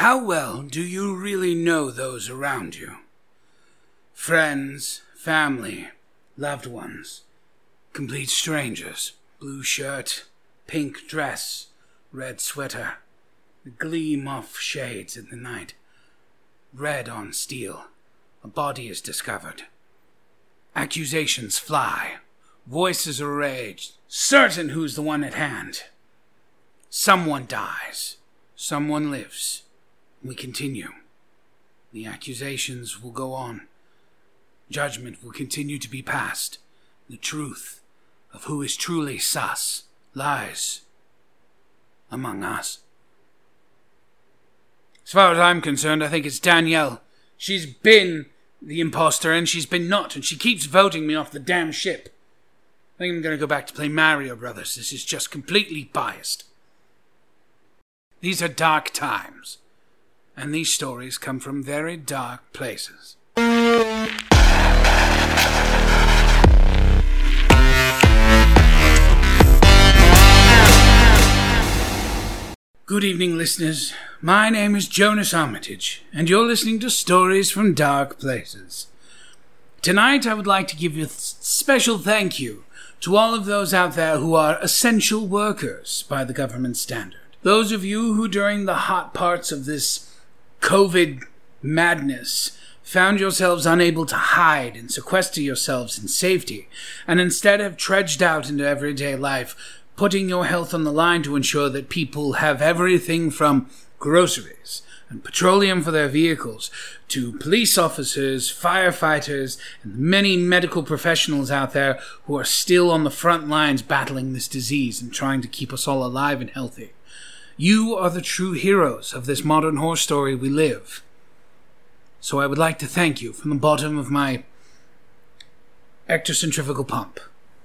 How well do you really know those around you? Friends, family, loved ones, complete strangers. Blue shirt, pink dress, red sweater, the gleam of shades in the night. Red on steel, a body is discovered. Accusations fly, voices are raised, certain who's the one at hand. Someone dies, someone lives. We continue. The accusations will go on. Judgment will continue to be passed. The truth of who is truly sus lies among us. As far as I'm concerned, I think it's Danielle. She's been the imposter and she's been not, and she keeps voting me off the damn ship. I think I'm going to go back to play Mario Brothers. This is just completely biased. These are dark times, and these stories come from very dark places. Good evening, listeners. My name is Jonas Armitage, and you're listening to Stories from Dark Places. Tonight, I would like to give you a special thank you to all of those out there who are essential workers by the government standard. Those of you who, during the hot parts of this COVID madness, found yourselves unable to hide and sequester yourselves in safety, and instead have trudged out into everyday life, putting your health on the line to ensure that people have everything from groceries and petroleum for their vehicles to police officers, firefighters, and many medical professionals out there who are still on the front lines battling this disease and trying to keep us all alive and healthy. You are the true heroes of this modern horror story we live. So I would like to thank you from the bottom of my ectocentrifugal pump.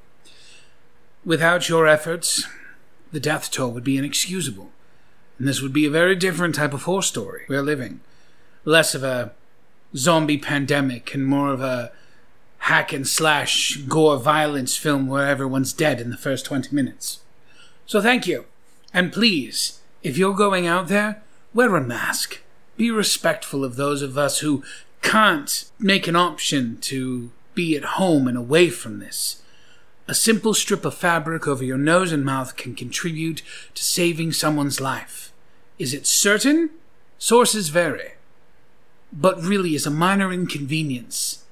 Without your efforts, the death toll would be inexcusable, and this would be a very different type of horror story we're living. Less of a zombie pandemic and more of a hack and slash gore violence film where everyone's dead in the first 20 minutes. So thank you, and please, if you're going out there, wear a mask. Be respectful of those of us who can't make an option to be at home and away from this. A simple strip of fabric over your nose and mouth can contribute to saving someone's life. Is it certain? Sources vary. But really is a minor inconvenience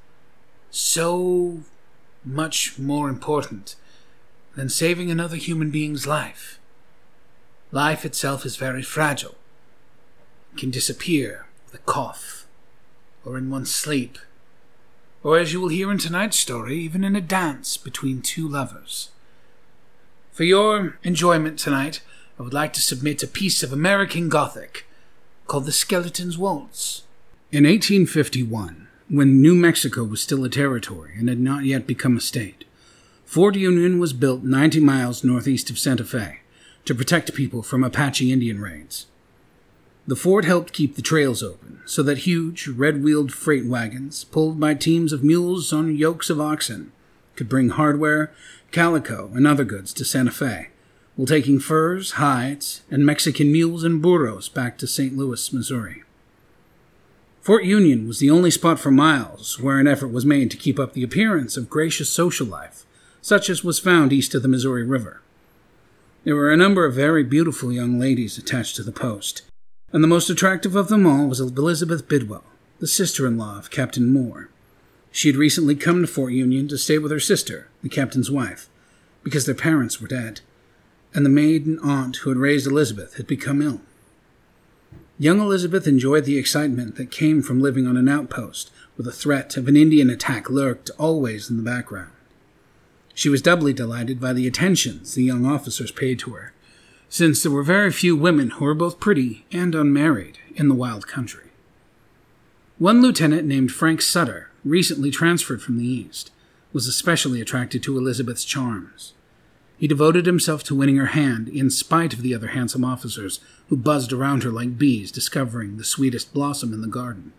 so much more important than saving another human being's life? Life itself is very fragile. It can disappear with a cough, or in one's sleep, or as you will hear in tonight's story, even in a dance between two lovers. For your enjoyment tonight, I would like to submit a piece of American Gothic called The Skeleton's Waltz. In 1851, when New Mexico was still a territory and had not yet become a state, Fort Union was built 90 miles northeast of Santa Fe to protect people from Apache Indian raids. The fort helped keep the trails open so that huge, red-wheeled freight wagons, pulled by teams of mules on yokes of oxen, could bring hardware, calico, and other goods to Santa Fe, while taking furs, hides, and Mexican mules and burros back to St. Louis, Missouri. Fort Union was the only spot for miles where an effort was made to keep up the appearance of gracious social life, such as was found east of the Missouri River. There were a number of very beautiful young ladies attached to the post, and the most attractive of them all was Elizabeth Bidwell, the sister-in-law of Captain Moore. She had recently come to Fort Union to stay with her sister, the captain's wife, because their parents were dead, and the maid and aunt who had raised Elizabeth had become ill. Young Elizabeth enjoyed the excitement that came from living on an outpost, where the threat of an Indian attack lurked always in the background. She was doubly delighted by the attentions the young officers paid to her, since there were very few women who were both pretty and unmarried in the wild country. One lieutenant named Frank Sutter, recently transferred from the East, was especially attracted to Elizabeth's charms. He devoted himself to winning her hand in spite of the other handsome officers who buzzed around her like bees discovering the sweetest blossom in the garden.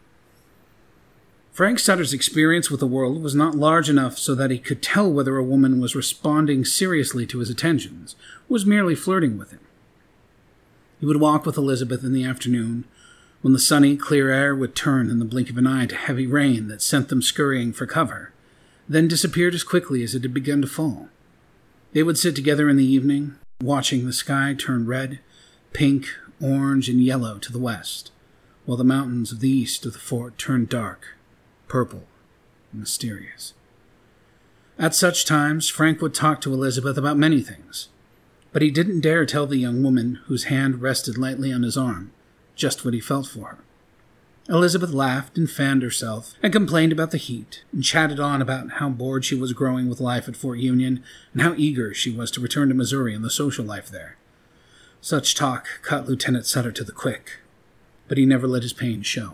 Frank Sutter's experience with the world was not large enough so that he could tell whether a woman was responding seriously to his attentions, or was merely flirting with him. He would walk with Elizabeth in the afternoon, when the sunny, clear air would turn in the blink of an eye to heavy rain that sent them scurrying for cover, then disappeared as quickly as it had begun to fall. They would sit together in the evening, watching the sky turn red, pink, orange, and yellow to the west, while the mountains of the east of the fort turned dark, purple, and mysterious. At such times, Frank would talk to Elizabeth about many things, but he didn't dare tell the young woman whose hand rested lightly on his arm just what he felt for her. Elizabeth laughed and fanned herself, and complained about the heat, and chatted on about how bored she was growing with life at Fort Union, and how eager she was to return to Missouri and the social life there. Such talk cut Lieutenant Sutter to the quick, but he never let his pain show.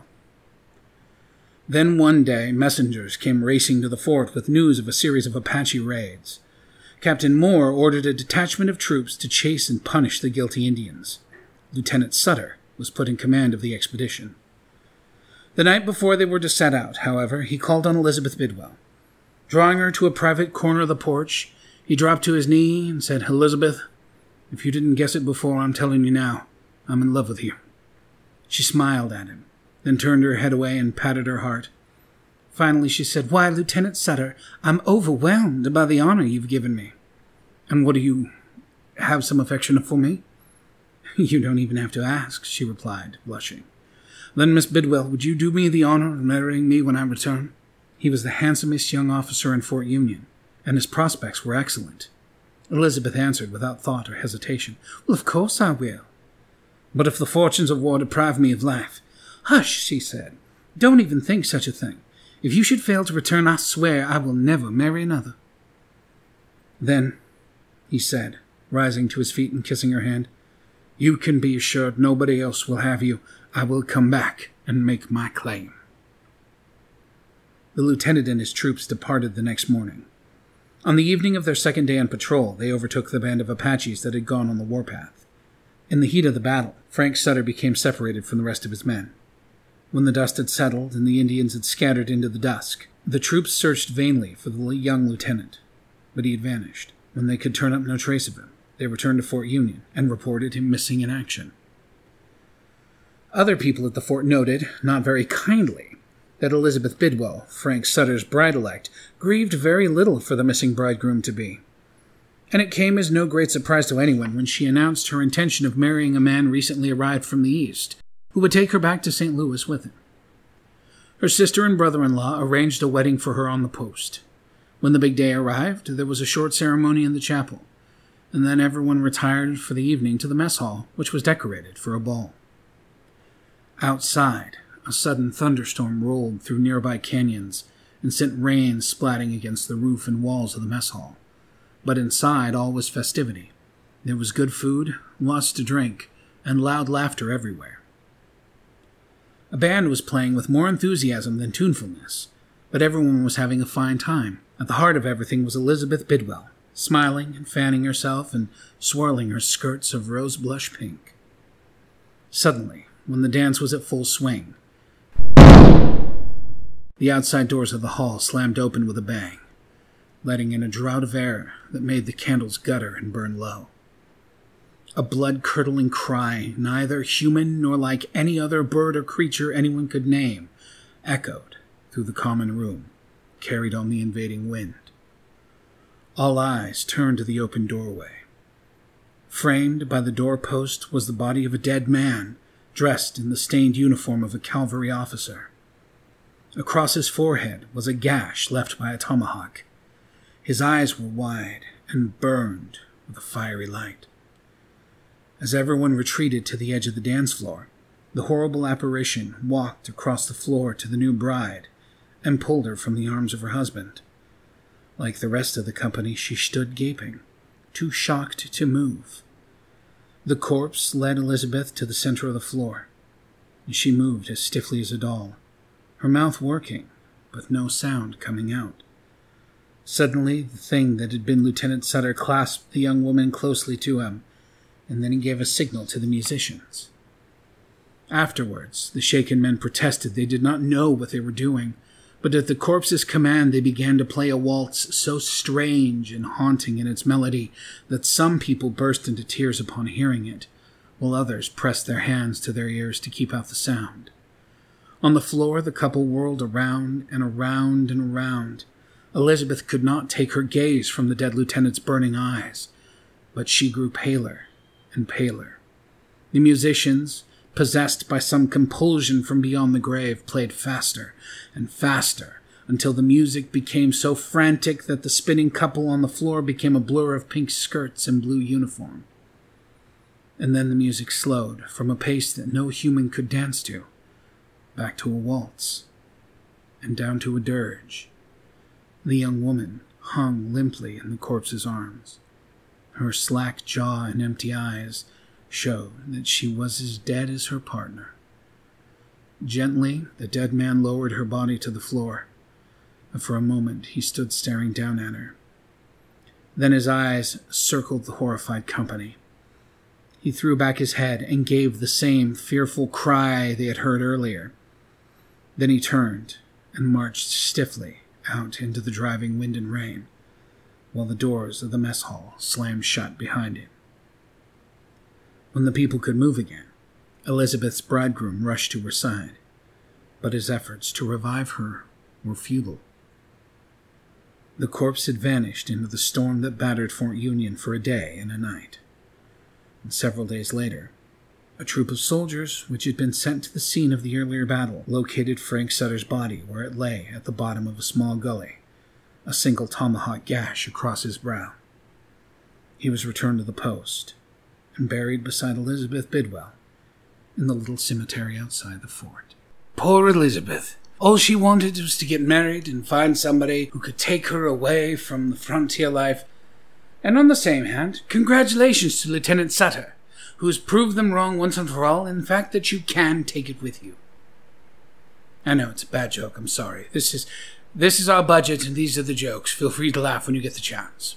Then one day, messengers came racing to the fort with news of a series of Apache raids. Captain Moore ordered a detachment of troops to chase and punish the guilty Indians. Lieutenant Sutter was put in command of the expedition. The night before they were to set out, however, he called on Elizabeth Bidwell. Drawing her to a private corner of the porch, he dropped to his knee and said, "Elizabeth, if you didn't guess it before, I'm telling you now, I'm in love with you." She smiled at him, then turned her head away and patted her heart. Finally she said, "Why, Lieutenant Sutter, I'm overwhelmed by the honor you've given me." "And what do you have some affection for me?" "You don't even have to ask," she replied, blushing. "Then, Miss Bidwell, would you do me the honor of marrying me when I return?" He was the handsomest young officer in Fort Union, and his prospects were excellent. Elizabeth answered without thought or hesitation, "Well, of course I will." "But if the fortunes of war deprive me of life—" "Hush," she said. "Don't even think such a thing. If you should fail to return, I swear I will never marry another." "Then," he said, rising to his feet and kissing her hand, "you can be assured nobody else will have you. I will come back and make my claim." The lieutenant and his troops departed the next morning. On the evening of their second day on patrol, they overtook the band of Apaches that had gone on the warpath. In the heat of the battle, Frank Sutter became separated from the rest of his men. When the dust had settled and the Indians had scattered into the dusk, the troops searched vainly for the young lieutenant, but he had vanished. When they could turn up no trace of him, they returned to Fort Union and reported him missing in action. Other people at the fort noted, not very kindly, that Elizabeth Bidwell, Frank Sutter's bride-elect, grieved very little for the missing bridegroom-to-be. And it came as no great surprise to anyone when she announced her intention of marrying a man recently arrived from the East, who would take her back to St. Louis with him. Her sister and brother-in-law arranged a wedding for her on the post. When the big day arrived, there was a short ceremony in the chapel, and then everyone retired for the evening to the mess hall, which was decorated for a ball. Outside, a sudden thunderstorm rolled through nearby canyons and sent rain splatting against the roof and walls of the mess hall. But inside, all was festivity. There was good food, lots to drink, and loud laughter everywhere. A band was playing with more enthusiasm than tunefulness, but everyone was having a fine time. At the heart of everything was Elizabeth Bidwell, smiling and fanning herself and swirling her skirts of rose blush pink. Suddenly, when the dance was at full swing, the outside doors of the hall slammed open with a bang, letting in a draught of air that made the candles gutter and burn low. A blood-curdling cry, neither human nor like any other bird or creature anyone could name, echoed through the common room, carried on the invading wind. All eyes turned to the open doorway. Framed by the doorpost was the body of a dead man, dressed in the stained uniform of a cavalry officer. Across his forehead was a gash left by a tomahawk. His eyes were wide and burned with a fiery light. As everyone retreated to the edge of the dance floor, the horrible apparition walked across the floor to the new bride and pulled her from the arms of her husband. Like the rest of the company, she stood gaping, too shocked to move. The corpse led Elizabeth to the center of the floor, and she moved as stiffly as a doll, her mouth working, but no sound coming out. Suddenly, the thing that had been Lieutenant Sutter clasped the young woman closely to him, and then he gave a signal to the musicians. Afterwards, the shaken men protested they did not know what they were doing, but at the corpse's command they began to play a waltz so strange and haunting in its melody that some people burst into tears upon hearing it, while others pressed their hands to their ears to keep out the sound. On the floor, the couple whirled around and around and around. Elizabeth could not take her gaze from the dead lieutenant's burning eyes, but she grew paler and paler. The musicians, possessed by some compulsion from beyond the grave, played faster and faster, until the music became so frantic that the spinning couple on the floor became a blur of pink skirts and blue uniform. And then the music slowed from a pace that no human could dance to, back to a waltz, and down to a dirge. The young woman hung limply in the corpse's arms. Her slack jaw and empty eyes showed that she was as dead as her partner. Gently, the dead man lowered her body to the floor. For a moment, he stood staring down at her. Then his eyes circled the horrified company. He threw back his head and gave the same fearful cry they had heard earlier. Then he turned and marched stiffly out into the driving wind and rain, while the doors of the mess hall slammed shut behind him. When the people could move again, Elizabeth's bridegroom rushed to her side, but his efforts to revive her were futile. The corpse had vanished into the storm that battered Fort Union for a day and a night. And several days later, a troop of soldiers, which had been sent to the scene of the earlier battle, located Frank Sutter's body where it lay at the bottom of a small gully, a single tomahawk gash across his brow. He was returned to the post and buried beside Elizabeth Bidwell in the little cemetery outside the fort. Poor Elizabeth! All she wanted was to get married and find somebody who could take her away from the frontier life. And on the same hand, congratulations to Lieutenant Sutter, who has proved them wrong once and for all in the fact that you can take it with you. I know it's a bad joke, I'm sorry. This is our budget and these are the jokes. Feel free to laugh when you get the chance.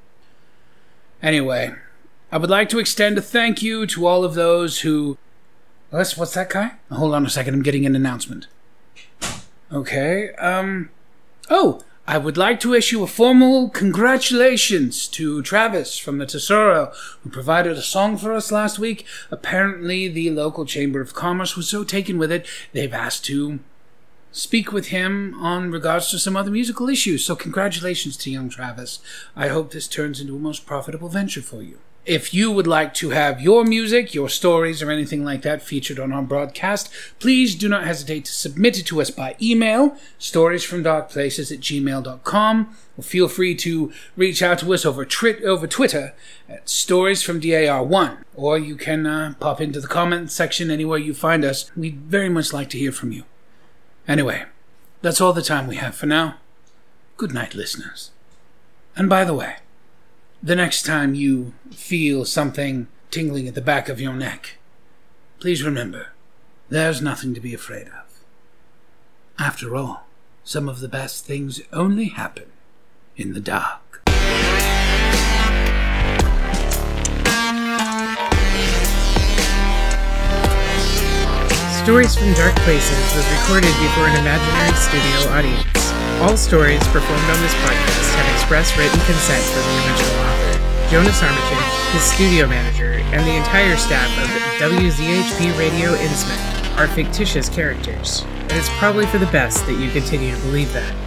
Anyway, I would like to extend a thank you to all of those who... What's that, Kai? Hold on a second, I'm getting an announcement. Okay, I would like to issue a formal congratulations to Travis from the Tesoro, who provided a song for us last week. Apparently, the local Chamber of Commerce was so taken with it, they've asked to speak with him on regards to some other musical issues. So congratulations to young Travis. I hope this turns into a most profitable venture for you. If you would like to have your music, your stories, or anything like that featured on our broadcast, please do not hesitate to submit it to us by email, storiesfromdarkplaces@gmail.com, or feel free to reach out to us over Twitter at storiesfromdar1, or you can pop into the comments section anywhere you find us. We'd very much like to hear from you. Anyway, that's all the time we have for now. Good night, listeners. And by the way, the next time you feel something tingling at the back of your neck, please remember, there's nothing to be afraid of. After all, some of the best things only happen in the dark. Stories from Dark Places was recorded before an imaginary studio audience. All stories performed on this podcast have express written consent from the original author. Jonas Armitage, his studio manager, and the entire staff of WZHP Radio Innsmouth are fictitious characters, and it's probably for the best that you continue to believe that.